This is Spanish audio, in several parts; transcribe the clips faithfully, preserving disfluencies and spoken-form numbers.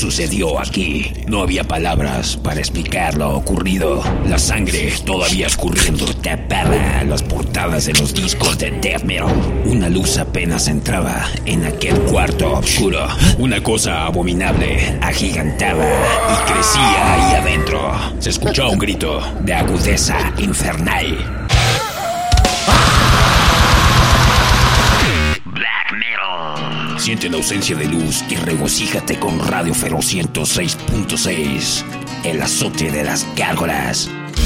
sucedió aquí. No había palabras para explicar lo ocurrido. La sangre todavía escurriendo tapaba las portadas de los discos de death metal. Una luz apenas entraba en aquel cuarto oscuro. Una cosa abominable agigantaba y crecía ahí adentro. Se escuchó un grito de agudeza infernal. Black metal. Siente la ausencia de luz y regocíjate con Radio Feroz ciento seis punto seis. El azote de las gárgolas.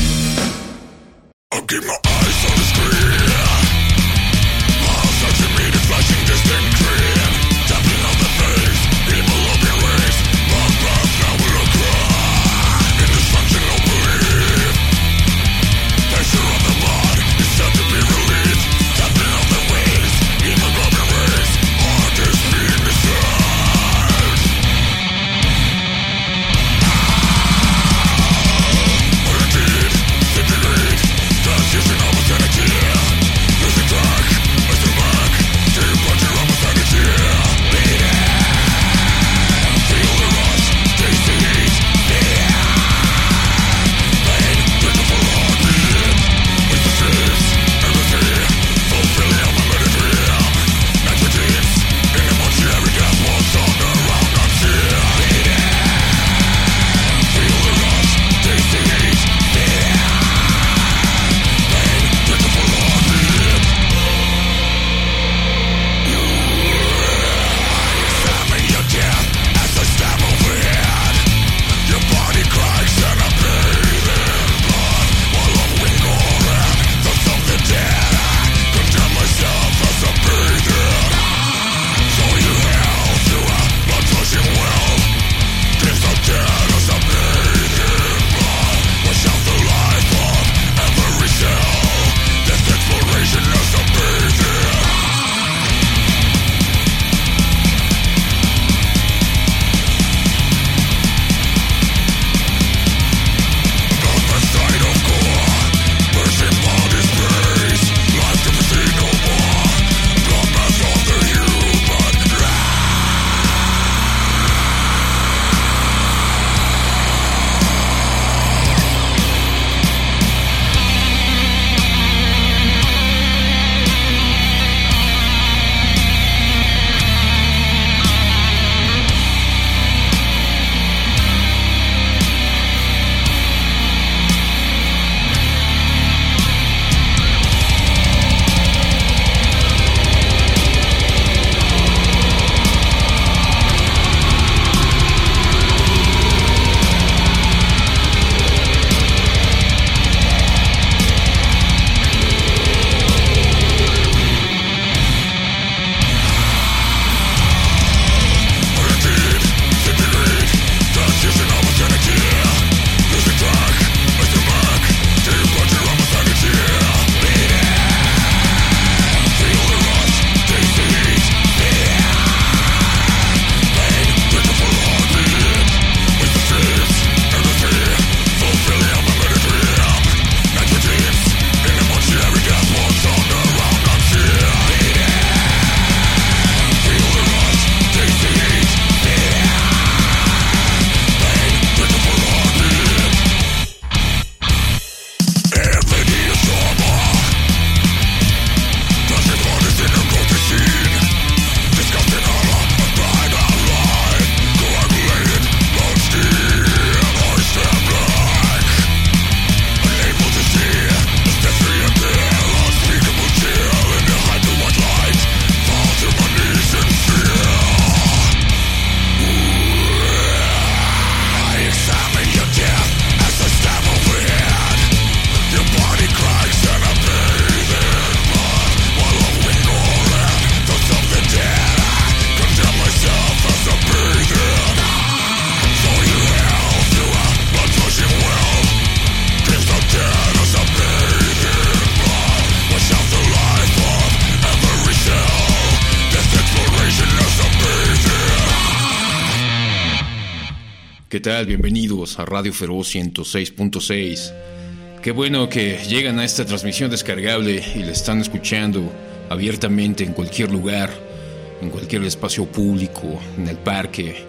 ¿Qué tal? Bienvenidos a Radio Feroz ciento seis punto seis. Qué bueno que llegan a esta transmisión descargable y la están escuchando abiertamente en cualquier lugar, en cualquier espacio público, en el parque,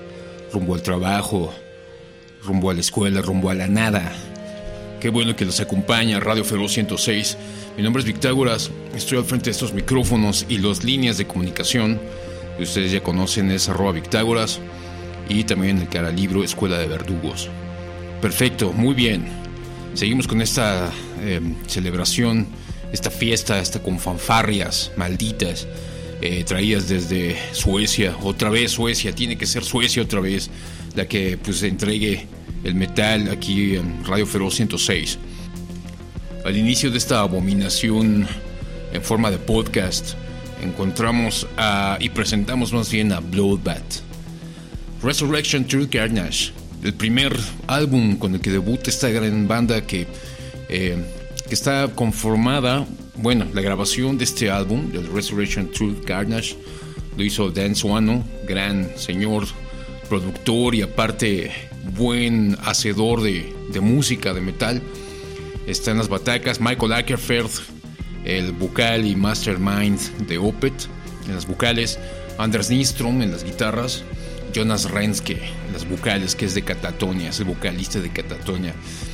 rumbo al trabajo, rumbo a la escuela, rumbo a la nada. Qué bueno que los acompaña Radio Feroz ciento seis. Mi nombre es Victágoras, estoy al frente de estos micrófonos y las líneas de comunicación que ustedes ya conocen es arroba Victágoras y también el cara libro Escuela de Verdugos. Perfecto, muy bien. Seguimos con esta eh, celebración, esta fiesta, esta con fanfarrias malditas eh, traídas desde Suecia. Otra vez Suecia, tiene que ser Suecia otra vez la que pues entregue el metal aquí en Radio Feroz ciento seis. Al inicio de esta abominación en forma de podcast encontramos a, y presentamos más bien a Bloodbath, Resurrection Through Carnage, el primer álbum con el que debuta esta gran banda que, eh, que está conformada. Bueno, la grabación de este álbum, de Resurrection Through Carnage, lo hizo Dan Suano, gran señor productor y aparte buen hacedor de, de música, de metal. Está en las batacas Michael Åkerfeldt, el vocal y mastermind de Opeth en las vocales, Anders Nyström en las guitarras, Jonas Renske en las vocales, que es de Catatonia, es el vocalista de Catatonia.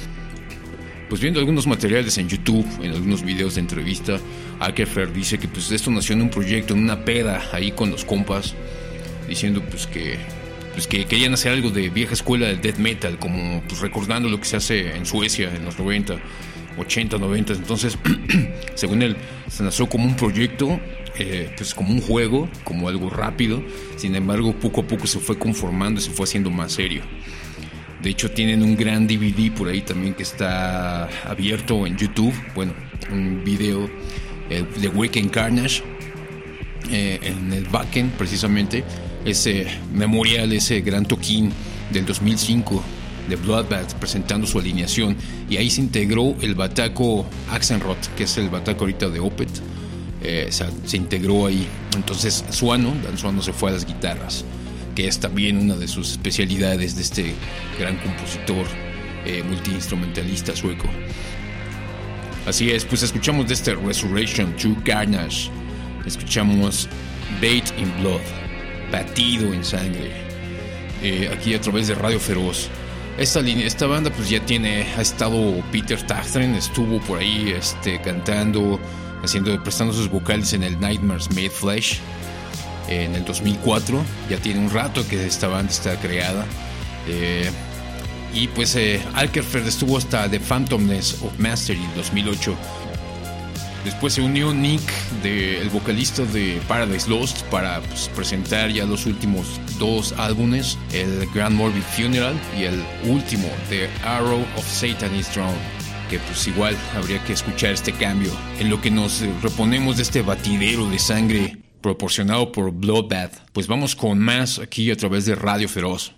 Pues viendo algunos materiales en YouTube, en algunos videos de entrevista, Åkerfeldt dice que pues esto nació en un proyecto, en una peda ahí con los compas, diciendo pues que pues que querían hacer algo de vieja escuela del death metal, como pues recordando lo que se hace en Suecia en los noventa, ochenta, noventa. Entonces, según él, se nació como un proyecto, eh, pues como un juego, como algo rápido. Sin embargo, poco a poco se fue conformando y se fue haciendo más serio. De hecho, tienen un gran D V D por ahí también que está abierto en YouTube. Bueno, un video eh, de Weekend Carnage, eh, en el backend precisamente. Ese memorial, ese gran toquín del dos mil cinco de Bloodbath presentando su alineación, y ahí se integró el bataco Axelrod, que es el bataco ahorita de Opeth. Eh, se, se integró ahí. Entonces Suano, Dan Suano, se fue a las guitarras, que es también una de sus especialidades de este gran compositor eh, multiinstrumentalista sueco. Así es, pues escuchamos de este Resurrection Through Carnage, escuchamos Bathed in Blood, batido en sangre, eh, aquí a través de Radio Feroz. Esta, esta banda pues ya tiene, ha estado Peter Tägtgren, estuvo por ahí este, cantando, haciendo, prestando sus vocales en el Nightmares Made Flesh eh, en el dos mil cuatro. Ya tiene un rato que esta banda está creada, eh, y pues eh, Åkerfeldt estuvo hasta The Phantomness of Mastery en dos mil ocho. Después se unió Nick, de, el vocalista de Paradise Lost, para pues, presentar ya los últimos dos álbumes, el Grand Morbid Funeral y el último, The Arrow of Satan is Drawn, que pues igual habría que escuchar este cambio. En lo que nos reponemos de este batidero de sangre proporcionado por Bloodbath, pues vamos con más aquí a través de Radio Feroz.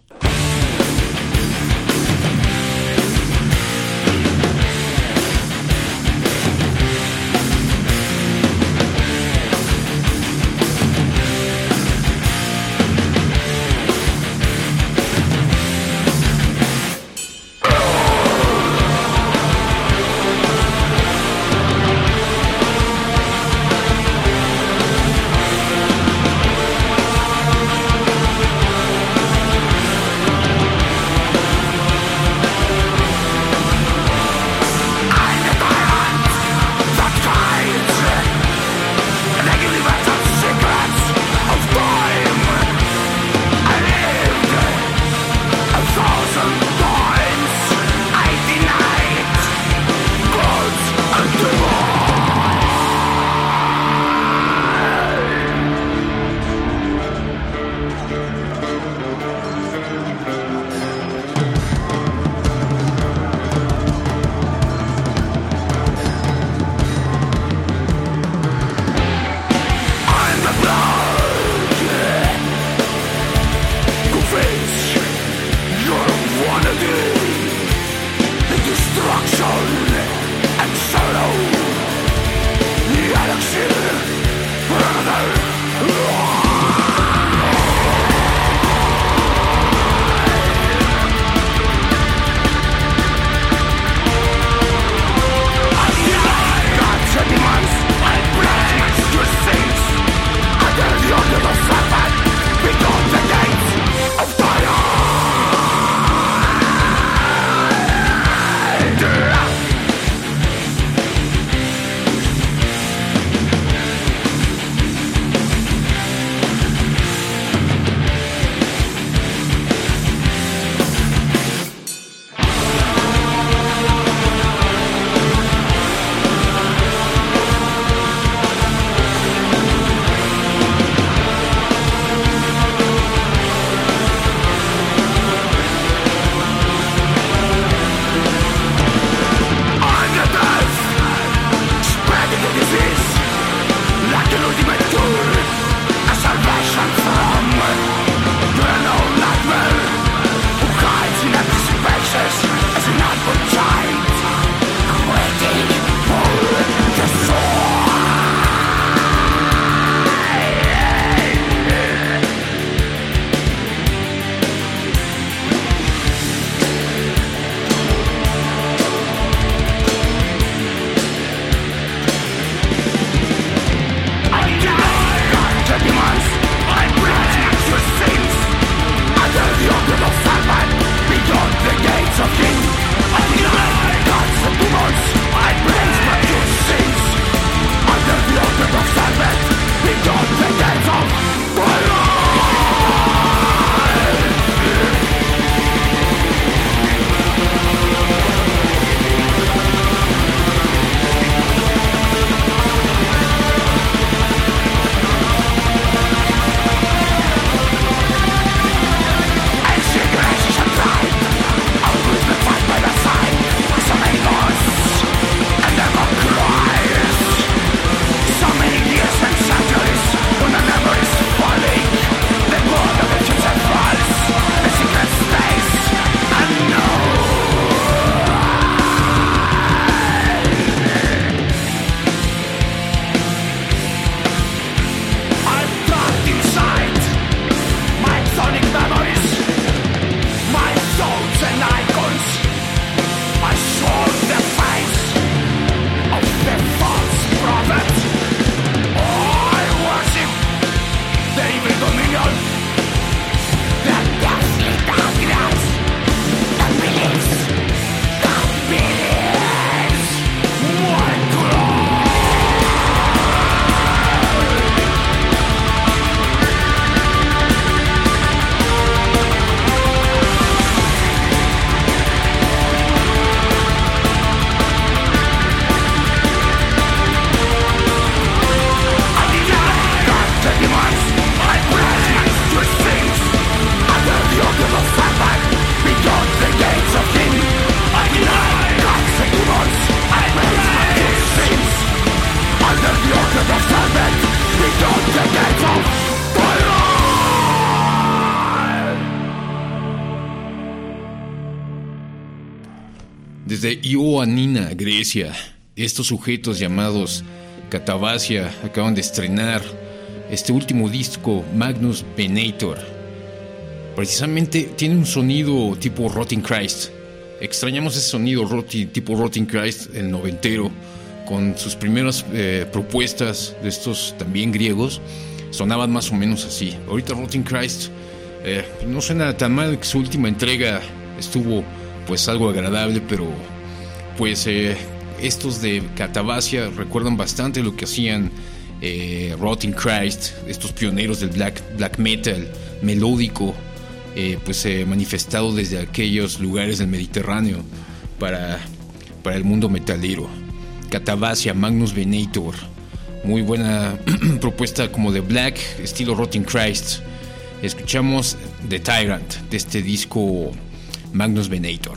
Desde Ioannina, Grecia, estos sujetos llamados Katavasia acaban de estrenar este último disco, Magnus Venator. Precisamente tiene un sonido tipo Rotting Christ. Extrañamos ese sonido roti, tipo Rotting Christ, el noventero, con sus primeras eh, propuestas de estos también griegos. Sonaban más o menos así. Ahorita Rotting Christ eh, no suena tan mal, que su última entrega estuvo pues algo agradable, pero pues eh, estos de Katavasia recuerdan bastante lo que hacían eh, Rotting Christ, estos pioneros del black, black metal melódico, eh, pues eh, manifestado desde aquellos lugares del Mediterráneo para, para el mundo metalero. Katavasia, Magnus Venator, muy buena propuesta como de black, estilo Rotting Christ. Escuchamos The Tyrant de este disco Magnus Venator.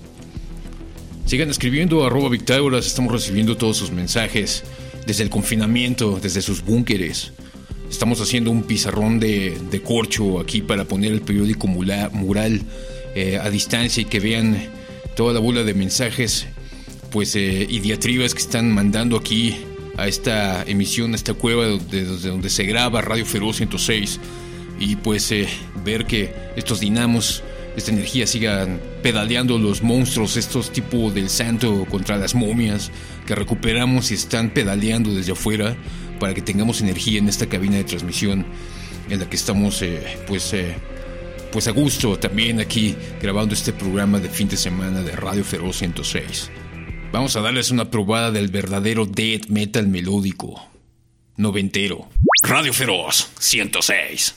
Sigan escribiendo, arroba Victágoras, estamos recibiendo todos sus mensajes desde el confinamiento, desde sus búnkeres. Estamos haciendo un pizarrón de, de corcho aquí para poner el periódico mula, mural eh, a distancia y que vean toda la bola de mensajes pues eh, y diatribas que están mandando aquí a esta emisión, a esta cueva desde de donde se graba Radio Feroz ciento seis, y pues eh, ver que estos dinamos, esta energía, sigan pedaleando los monstruos, estos tipos del santo contra las momias que recuperamos y están pedaleando desde afuera para que tengamos energía en esta cabina de transmisión en la que estamos eh, pues, eh, pues a gusto también aquí grabando este programa de fin de semana de Radio Feroz ciento seis. Vamos a darles una probada del verdadero death metal melódico noventero. Radio Feroz ciento seis.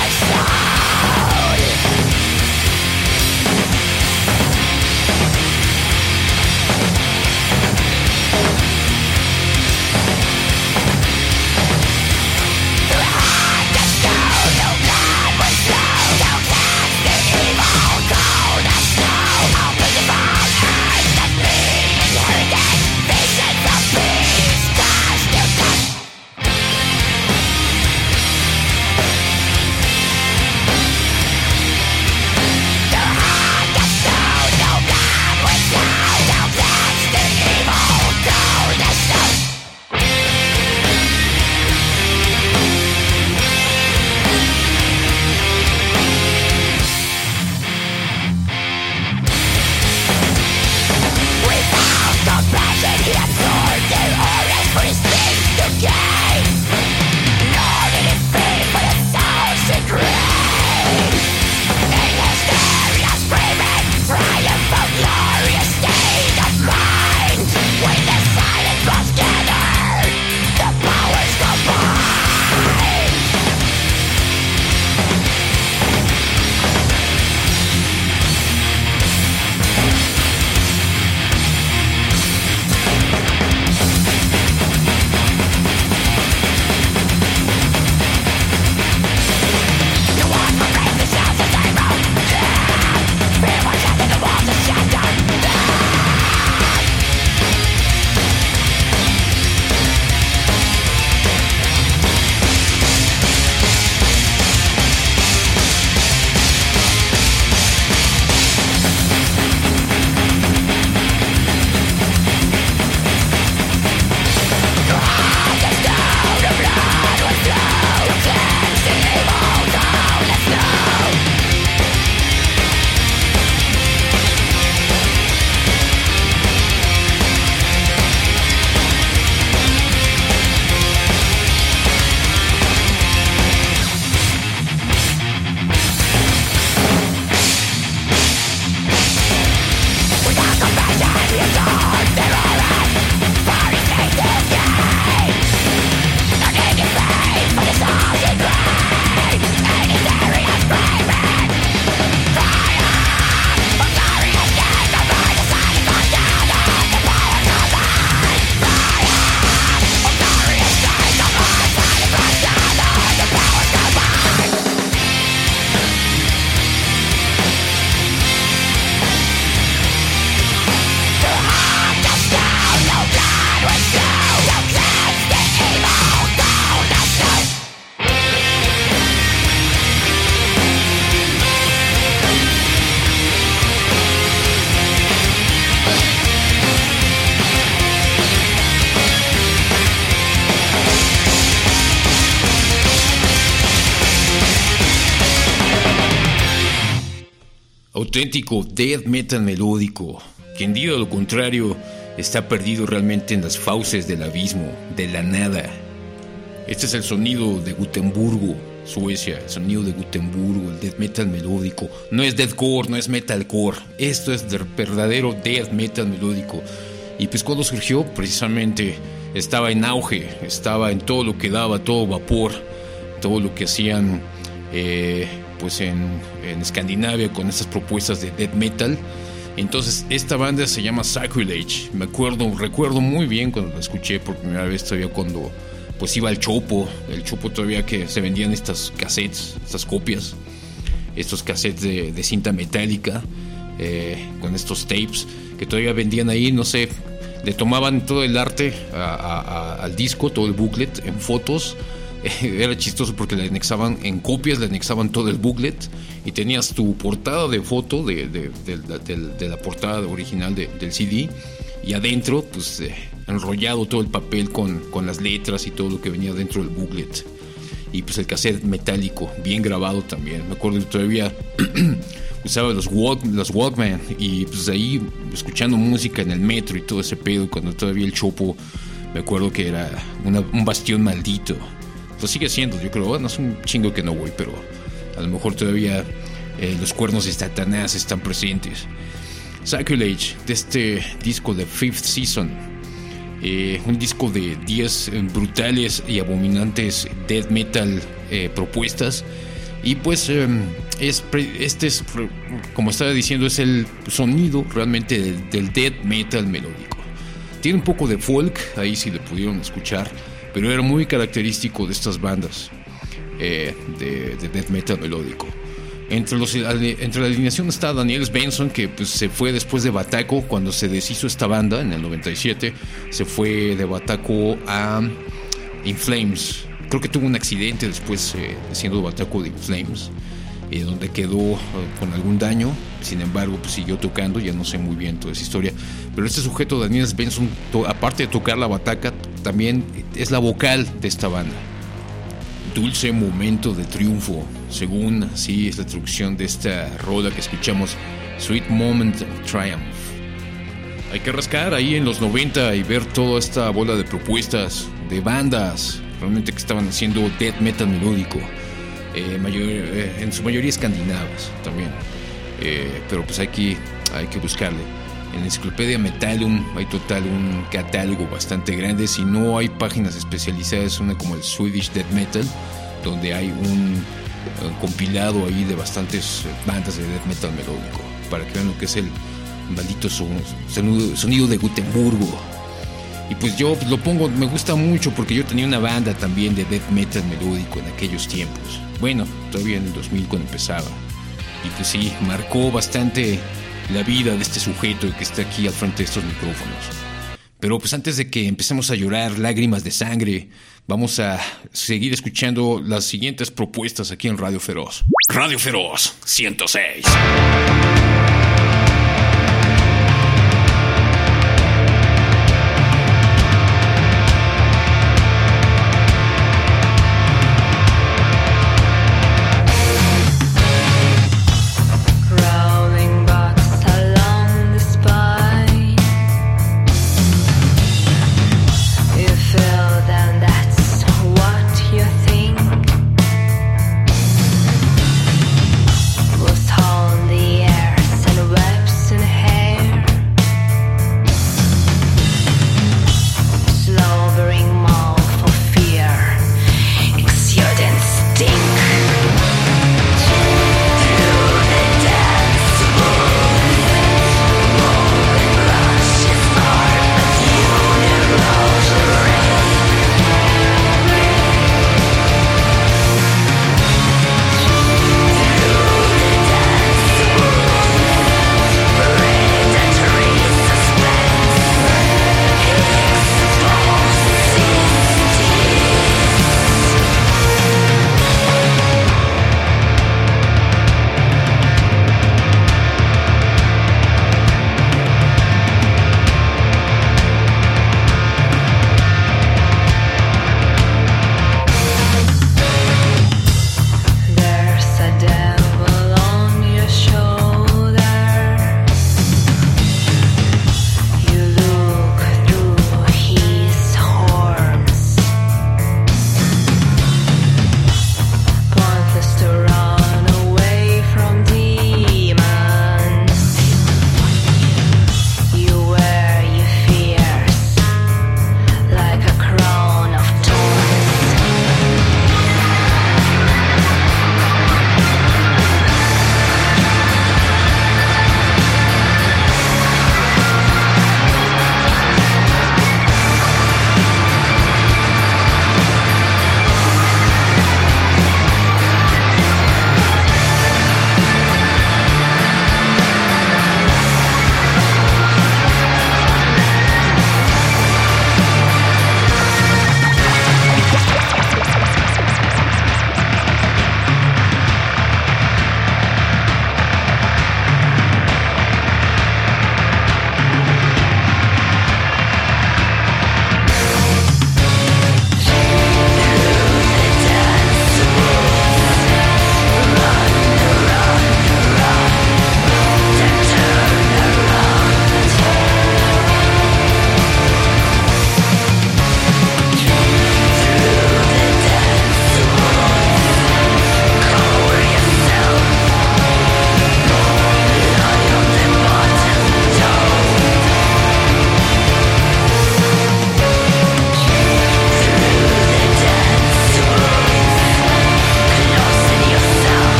Disappearing as sound. Auténtico death metal melódico. Quien diga lo contrario está perdido realmente en las fauces del abismo, de la nada. Este es el sonido de Gotemburgo, Suecia, el sonido de Gotemburgo, el death metal melódico. No es deathcore, no es metalcore. Esto es de verdadero death metal melódico. Y pues cuando surgió, precisamente estaba en auge, estaba en todo lo que daba, todo vapor, todo lo que hacían eh, pues en, en Escandinavia con estas propuestas de death metal. Entonces esta banda se llama Sacrilege. Me acuerdo, recuerdo muy bien cuando la escuché por primera vez, todavía cuando pues iba al Chopo, el Chopo todavía que se vendían estas cassettes, estas copias, estos cassettes de, de cinta metálica, eh, con estos tapes que todavía vendían ahí, no sé, le tomaban todo el arte a, a, a, al disco, todo el booklet en fotos. Era chistoso porque le anexaban en copias, le anexaban todo el booklet y tenías tu portada de foto de, de, de, de, de, de la portada original de, del C D, y adentro pues eh, enrollado todo el papel con, con las letras y todo lo que venía dentro del booklet, y pues el cassette metálico bien grabado también. Me acuerdo que todavía usaba los, walk, los Walkman, y pues ahí escuchando música en el metro y todo ese pedo, cuando todavía el Chopo, me acuerdo que era una, un bastión maldito. Lo sigue siendo, yo creo. Bueno, es un chingo que no voy, pero a lo mejor todavía eh, los cuernos de Satanás están presentes. Sacrilege, de este disco de Fifth Season, eh, un disco de diez brutales y abominantes death metal eh, propuestas. Y pues eh, es, este es, como estaba diciendo, es el sonido realmente del, del death metal melódico. Tiene un poco de folk, ahí si le pudieron escuchar, pero era muy característico de estas bandas eh, de, de death metal melódico. Entre, los, entre la alineación está Daniel Svensson, que pues, se fue después de Bataco. Cuando se deshizo esta banda en el noventa y siete, se fue de Bataco a In Flames. Creo que tuvo un accidente después eh, siendo Bataco de In Flames, eh, donde quedó eh, con algún daño. Sin embargo, pues, siguió tocando. Ya no sé muy bien toda esa historia, pero este sujeto, Daniel Svensson, to- aparte de tocar la bataca, también es la vocal de esta banda. Dulce momento de triunfo, según así es la traducción de esta rola que escuchamos, Sweet Moment of Triumph. Hay que rascar ahí en los noventa y ver toda esta bola de propuestas de bandas realmente que estaban haciendo death metal melódico, eh, mayor, eh, en su mayoría escandinavas también, eh, pero pues aquí hay que buscarle. En la Enciclopedia Metallum hay total un catálogo bastante grande. Si no hay páginas especializadas, una como el Swedish Death Metal, donde hay un uh, compilado ahí de bastantes bandas de death metal melódico, para que vean lo que es el maldito sonido, sonido de Gotemburgo. Y pues yo lo pongo, me gusta mucho porque yo tenía una banda también de death metal melódico en aquellos tiempos. Bueno, todavía en el dos mil cuando empezaba. Y pues sí, marcó bastante la vida de este sujeto que está aquí al frente de estos micrófonos. Pero pues antes de que empecemos a llorar lágrimas de sangre, vamos a seguir escuchando las siguientes propuestas aquí en Radio Feroz. Radio Feroz ciento seis. Hold the air,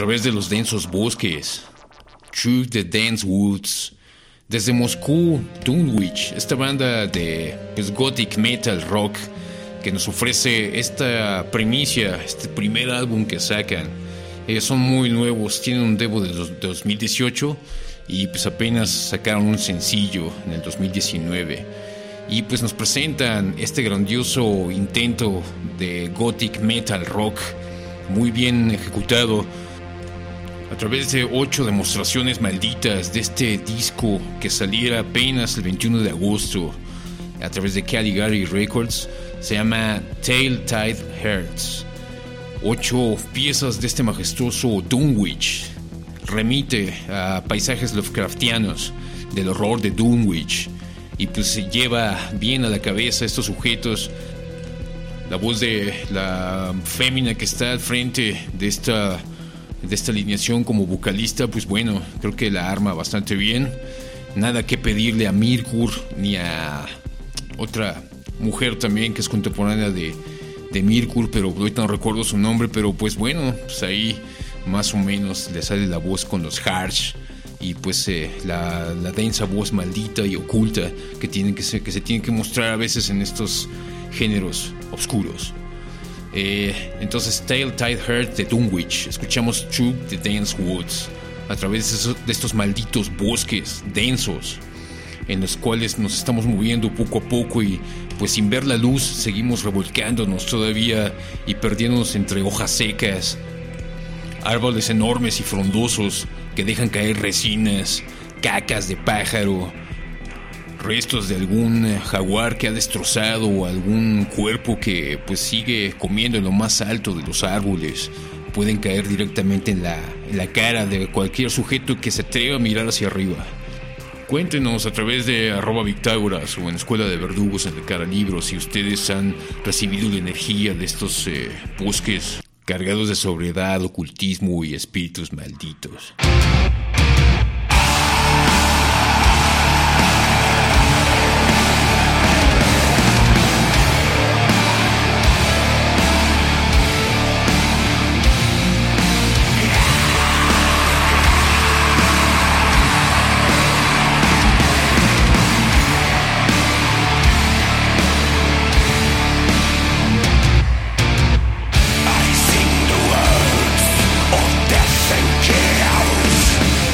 través de los densos bosques. Through the Dense Woods. Desde Moscú, Dunwich, esta banda de pues, gothic metal rock que nos ofrece esta primicia, este primer álbum que sacan. Ellos son muy nuevos, tienen un demo de dos mil dieciocho y pues apenas sacaron un sencillo en el dos mil diecinueve. Y pues nos presentan este grandioso intento de gothic metal rock muy bien ejecutado a través de ocho demostraciones malditas de este disco que saliera apenas el veintiuno de agosto a través de Caligari Records. Se llama Tale-Tide Hearts. Ocho piezas de este majestuoso Dunwich. Remite a paisajes Lovecraftianos del horror de Dunwich. Y pues se lleva bien a la cabeza estos sujetos. La voz de la fémina que está al frente de esta, de esta alineación como vocalista, pues bueno, creo que la arma bastante bien. Nada que pedirle a Mirkur ni a otra mujer también que es contemporánea de, de Mirkur, pero ahorita no recuerdo su nombre, pero pues bueno, pues ahí más o menos le sale la voz con los harsh. Y pues eh, la, la densa voz maldita y oculta que, tienen que, ser, que se tiene que mostrar a veces en estos géneros oscuros. Eh, entonces, Tale-Tide Heart de Dunwich. Escuchamos Through the Dense Woods a través de, esos, de estos malditos bosques densos en los cuales nos estamos moviendo poco a poco y pues sin ver la luz seguimos revolcándonos todavía y perdiéndonos entre hojas secas, árboles enormes y frondosos que dejan caer resinas, cacas de pájaro, restos de algún jaguar que ha destrozado o algún cuerpo que pues sigue comiendo en lo más alto de los árboles. Pueden caer directamente en la, en la cara de cualquier sujeto que se atreva a mirar hacia arriba. Cuéntenos a través de arroba Victágoras o en Escuela de Verdugos en el Cara Libros si ustedes han recibido la energía de estos eh, bosques cargados de sobriedad, ocultismo y espíritus malditos. Death and chaos.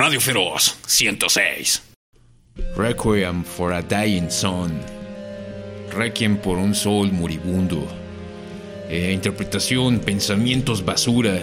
Radio Feroz ciento seis. Requiem for a Dying Sun. Requiem por un sol moribundo. Eh, interpretación Pensamientos Basura,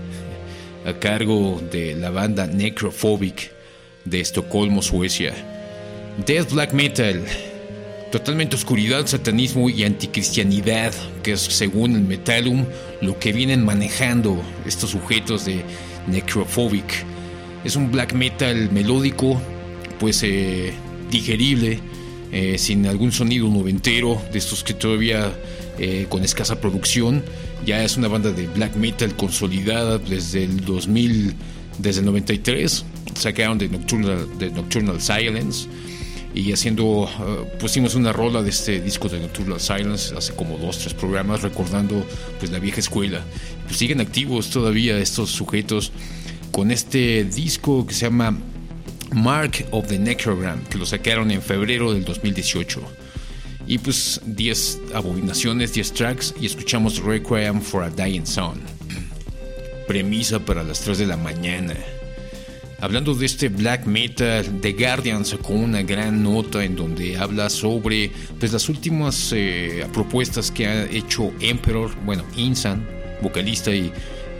a cargo de la banda Necrophobic de Estocolmo, Suecia. Death Black Metal, totalmente oscuridad, satanismo y anticristianidad, que es, según el Metallum, lo que vienen manejando estos sujetos de Necrophobic. Es un black metal melódico, pues eh, digerible, eh, sin algún sonido noventero, de estos que todavía eh, con escasa producción. Ya es una banda de black metal consolidada desde el dos mil, desde el noventa y tres. Sacaron The Nocturnal, The Nocturnal Silence, y haciendo, uh, pusimos una rola de este disco de Nocturnal Silence hace como dos, tres programas, recordando pues la vieja escuela. Pues siguen activos todavía estos sujetos con este disco que se llama Mark of the Necrogram, que lo sacaron en febrero del dos mil dieciocho. Y pues diez abominaciones, diez tracks, y escuchamos Requiem for a Dying Sun. Premisa para las tres de la mañana. Hablando de este black metal, The Guardian sacó una gran nota en donde habla sobre pues las últimas eh, propuestas que ha hecho Emperor, bueno, Insan, vocalista y,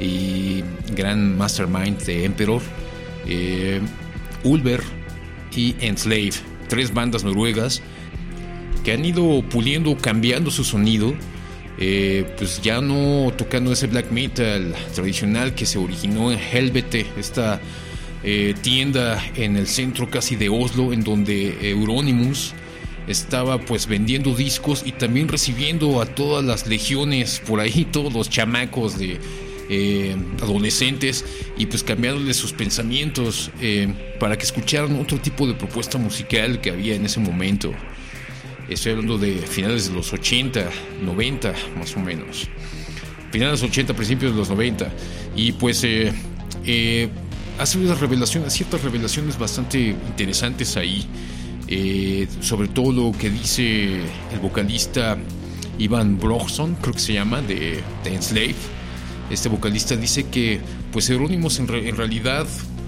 y gran mastermind de Emperor, eh, Ulver y Enslave, tres bandas noruegas que han ido puliendo, cambiando su sonido, eh, pues ya no tocando ese black metal tradicional que se originó en Helvete, esta eh, tienda en el centro casi de Oslo, en donde Euronymous estaba pues vendiendo discos y también recibiendo a todas las legiones por ahí, todos los chamacos de eh, adolescentes, y pues cambiándoles sus pensamientos eh, para que escucharan otro tipo de propuesta musical que había en ese momento. Estoy hablando de finales de los ochenta, noventa más o menos. Finales de los ochenta, principios de los noventa. Y pues eh, eh, hace unas revelaciones, ciertas revelaciones bastante interesantes ahí. Eh, sobre todo lo que dice el vocalista Ivan Brogson, creo que se llama, de, de Enslave. Este vocalista dice que pues Euronymous en, re, en realidad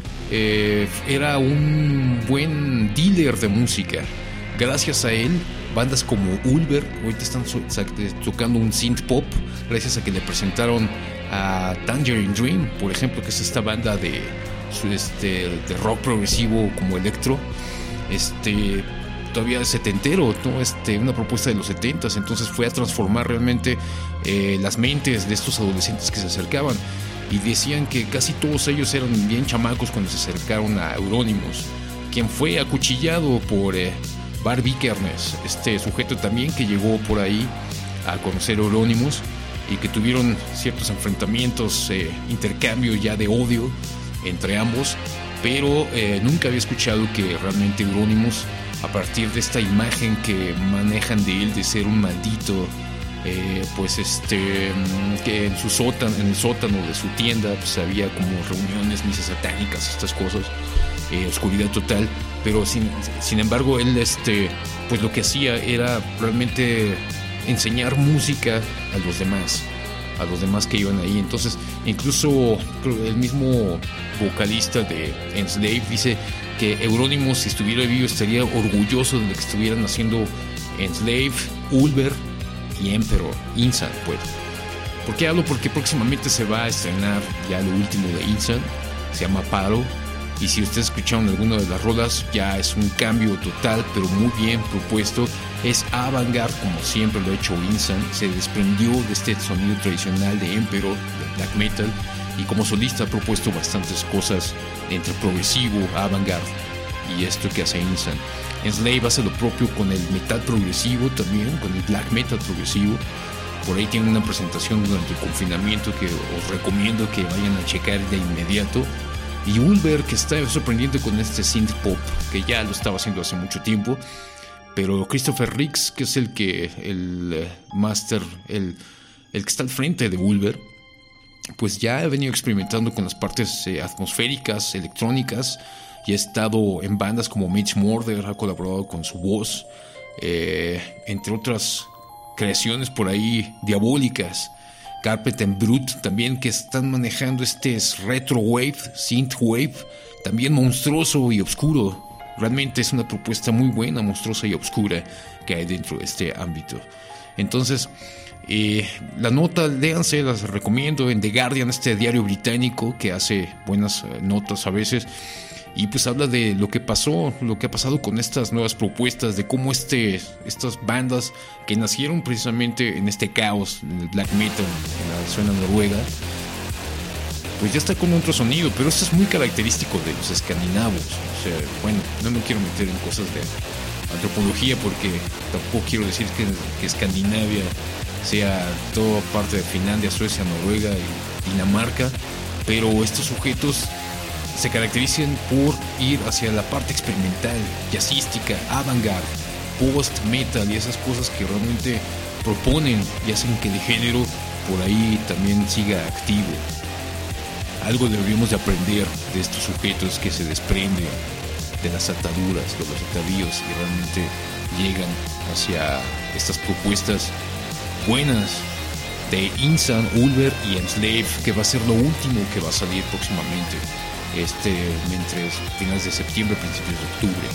eh, era un buen dealer de música. Gracias a él, bandas como Ulver ahorita están so, tocando un synth pop, gracias a que le presentaron a Tangerine Dream, por ejemplo, que es esta banda de, este, de rock progresivo como electro, este, todavía setentero, ¿no? Este, una propuesta de los setentas. Entonces fue a transformar realmente eh, las mentes de estos adolescentes que se acercaban, y decían que casi todos ellos eran bien chamacos cuando se acercaron a Euronymous, quien fue acuchillado por eh, Bar Vikernes, este sujeto también que llegó por ahí a conocer Euronymous, y que tuvieron ciertos enfrentamientos, eh, intercambio ya de odio entre ambos, pero eh, nunca había escuchado que realmente Euronymous, a partir de esta imagen que manejan de él de ser un maldito, eh, pues este que en su sótano, en el sótano de su tienda pues había como reuniones, misas satánicas, estas cosas, eh, oscuridad total. Pero sin, sin embargo él este pues lo que hacía era realmente enseñar música a los demás, a los demás que iban ahí. Entonces incluso el mismo vocalista de Enslave dice que Euronymous, si estuviera vivo, estaría orgulloso de lo que estuvieran haciendo Enslave, Ulver y Emperor, Insan, pues. ¿Por qué hablo? Porque próximamente se va a estrenar ya lo último de Insan, se llama Paro. Y si ustedes escucharon alguna de las rolas, ya es un cambio total, pero muy bien propuesto. Es avant-garde, como siempre lo ha hecho Insan. Se desprendió de este sonido tradicional de Emperor, de black metal, y como solista ha propuesto bastantes cosas entre progresivo, avant-garde y esto que hace Insan. Enslave hace lo propio con el metal progresivo también, con el black metal progresivo. Por ahí tiene una presentación durante el confinamiento que os recomiendo que vayan a checar de inmediato. Y Ulver, que está sorprendiente con este synth pop, que ya lo estaba haciendo hace mucho tiempo. Pero Christopher Rix, que es el que el master, el, el que está al frente de Ulver, pues ya ha venido experimentando con las partes eh, atmosféricas, electrónicas, y ha estado en bandas como Mitch Murder, ha colaborado con su voz, eh, entre otras creaciones por ahí diabólicas. Carpet and Brute también, que están manejando este retro wave, synth wave, también monstruoso y oscuro. Realmente es una propuesta muy buena, monstruosa y oscura que hay dentro de este ámbito. Entonces, eh, la nota, léanse, las recomiendo en The Guardian, este diario británico que hace buenas eh, notas a veces. Y pues habla de lo que pasó, lo que ha pasado con estas nuevas propuestas, de cómo este, estas bandas que nacieron precisamente en este caos, en el black metal, en la escena noruega, pues ya está con otro sonido, pero esto es muy característico de los escandinavos. O sea, bueno, no me quiero meter en cosas de antropología porque tampoco quiero decir que, que Escandinavia sea toda parte de Finlandia, Suecia, Noruega y Dinamarca, pero estos sujetos se caracterizan por ir hacia la parte experimental, jazzística, avant-garde, post-metal y esas cosas que realmente proponen y hacen que el género por ahí también siga activo. Algo deberíamos de aprender de estos sujetos que se desprenden de las ataduras, de los atavíos y realmente llegan hacia estas propuestas buenas de Insan, Ulver y Enslave, que va a ser lo último que va a salir próximamente. Este, entre finales de septiembre, principios de octubre.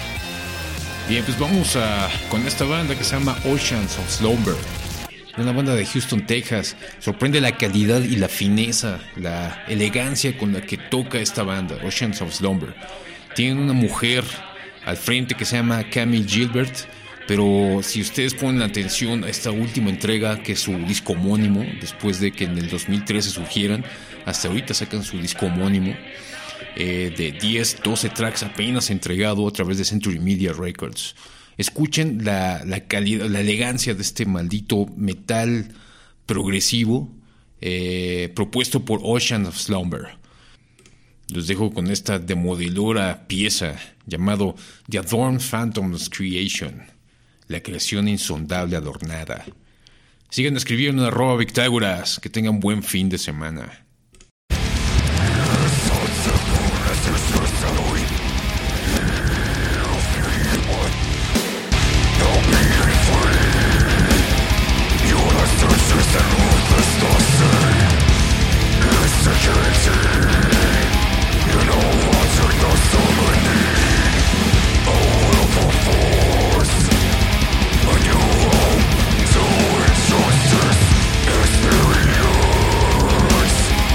Bien, pues vamos a, con esta banda que se llama Oceans of Slumber, una banda de Houston, Texas. Sorprende la calidad y la fineza, la elegancia con la que toca esta banda, Oceans of Slumber. Tienen una mujer al frente que se llama Camille Gilbert, pero si ustedes ponen atención a esta última entrega, que es su disco homónimo, después de que en el dos mil trece surgieran, hasta ahorita sacan su disco homónimo, eh, de diez, doce tracks apenas entregado a través de Century Media Records. Escuchen la, la calidad, la elegancia de este maldito metal progresivo eh, propuesto por Ocean of Slumber. Los dejo con esta demoledora pieza llamado The Adorned Phantoms Creation, la creación insondable adornada. Sigan escribiendo en arroba Victágoras. Que tengan buen fin de semana. Experience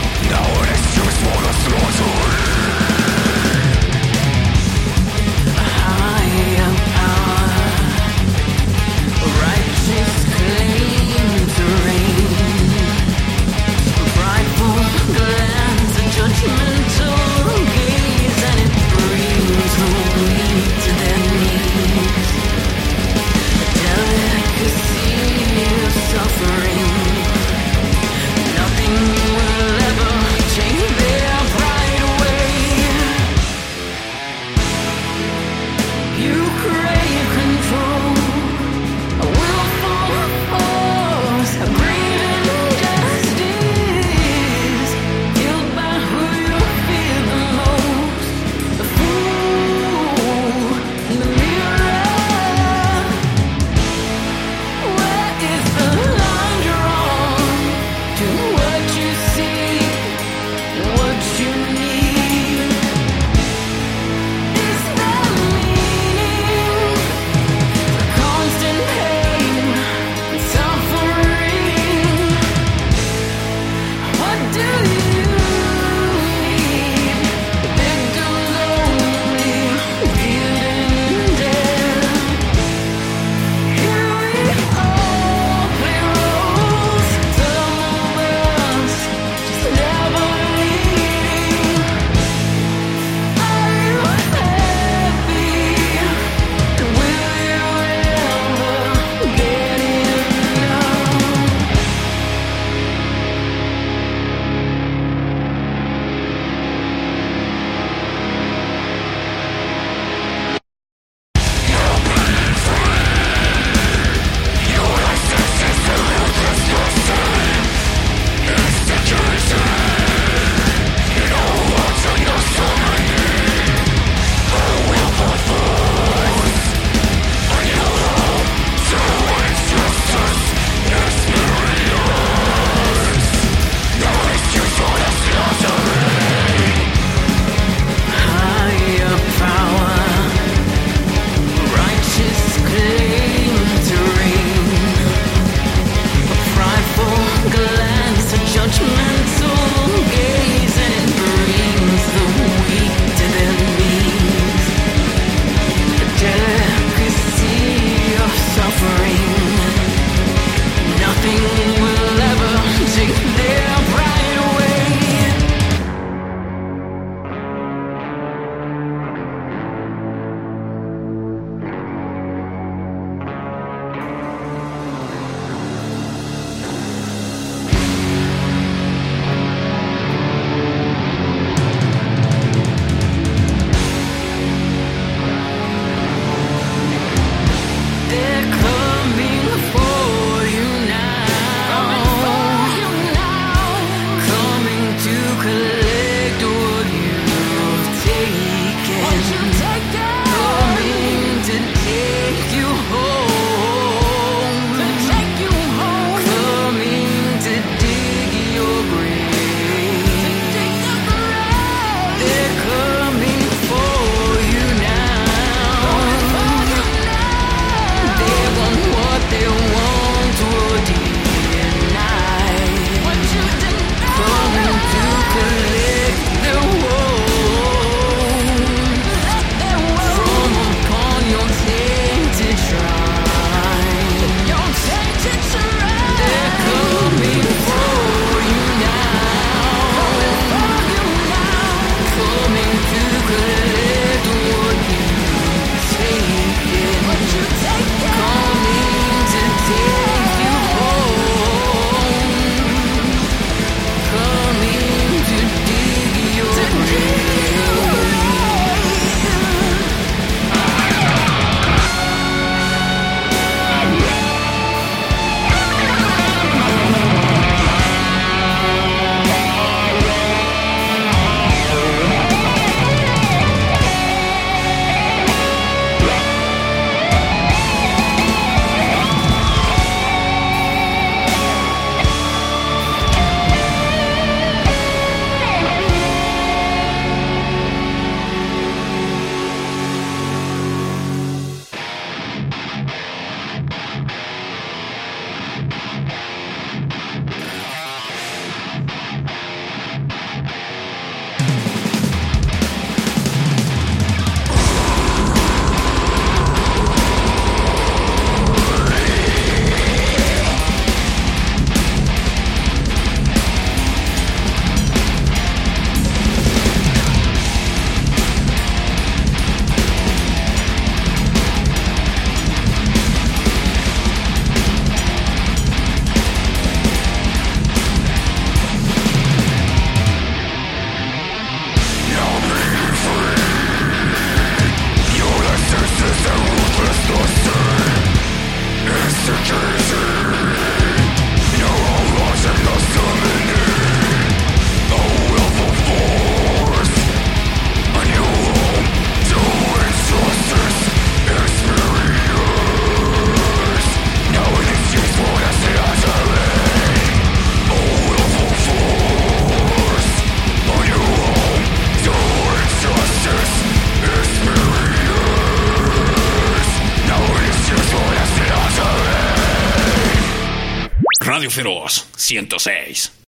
Radio Feroz ciento seis.